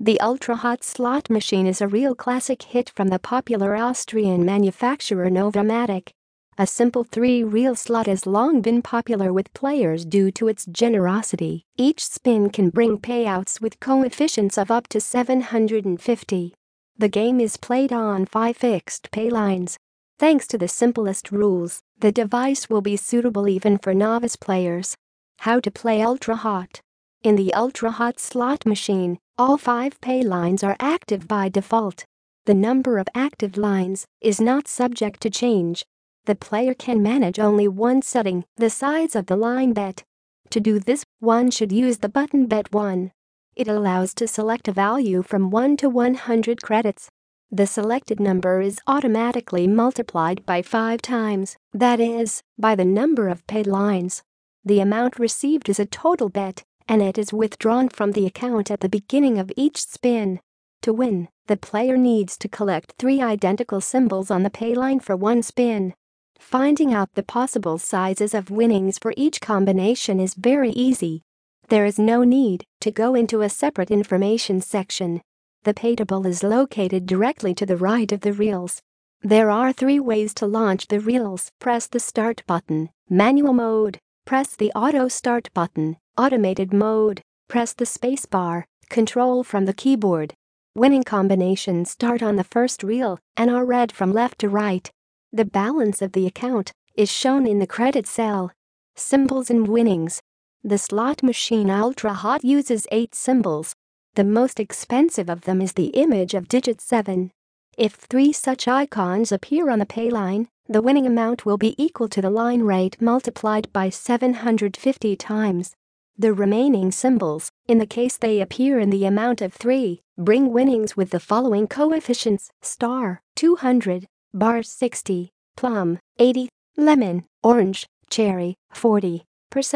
The Ultra Hot slot machine is a real classic hit from the popular Austrian manufacturer Novomatic. A simple three-reel slot has long been popular with players due to its generosity. Each spin can bring payouts with coefficients of up to 750. The game is played on 5 fixed pay lines. Thanks to the simplest rules, the device will be suitable even for novice players. How to play Ultra Hot. In the Ultra Hot slot machine, all 5 pay lines are active by default. The number of active lines is not subject to change. The player can manage only one setting, the size of the line bet. To do this, one should use the button Bet 1. It allows to select a value from 1 to 100 credits. The selected number is automatically multiplied by 5 times, that is, by the number of paid lines. The amount received is a total bet, and it is withdrawn from the account at the beginning of each spin. To win, the player needs to collect 3 identical symbols on the pay line for one spin. Finding out the possible sizes of winnings for each combination is very easy. There is no need to go into a separate information section. The pay table is located directly to the right of the reels. There are 3 ways to launch the reels. Press the Start button, Manual Mode. Press the Auto Start button, Automated Mode. Press the space bar, Control from the keyboard. Winning combinations start on the first reel and are read from left to right. The balance of the account is shown in the credit cell. Symbols and winnings. The slot machine Ultra Hot uses 8 symbols. The most expensive of them is the image of digit 7. If 3 such icons appear on the pay line, the winning amount will be equal to the line rate multiplied by 750 times. The remaining symbols, in the case they appear in the amount of 3, bring winnings with the following coefficients: star, 200, bar 60, plum, 80, lemon, orange, cherry, 40%,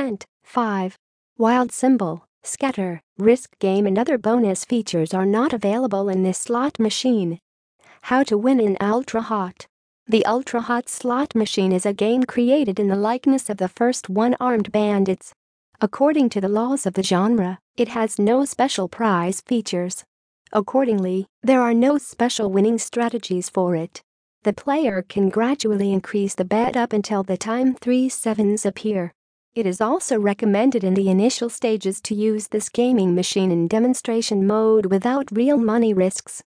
5. Wild symbol, scatter, risk game and other bonus features are not available in this slot machine. How to win in Ultra Hot. The Ultra Hot slot machine is a game created in the likeness of the first One-Armed Bandits. According to the laws of the genre, it has no special prize features. Accordingly, there are no special winning strategies for it. The player can gradually increase the bet up until the time 3 sevens appear. It is also recommended in the initial stages to use this gaming machine in demonstration mode without real money risks.